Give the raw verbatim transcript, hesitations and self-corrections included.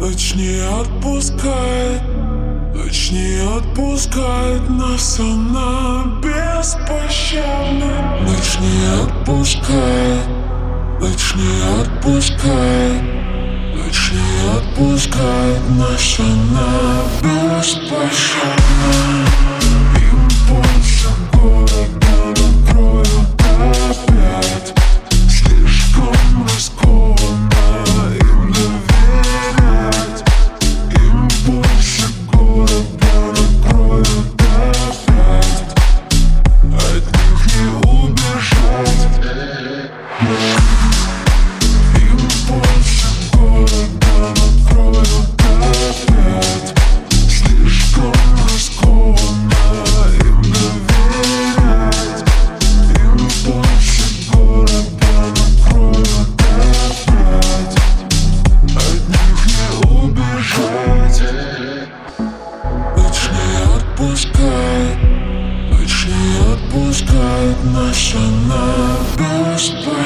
Ночь не отпускает, ночь не отпускает нас, она беспощадна. Ночь не отпускает, ночь не отпускает, ночь не отпускает нас, она беспощадна. Импульсы города накроют опять. Слишком рискованно им доверять. Импульсы города накроют опять. От них не убежать. Импульсы города накроют опять. Слишком рискованно им доверять. Импульсы города накроют опять. От них не убежать. Ночь не отпускает, ночь не отпускает нас, она беспощадна.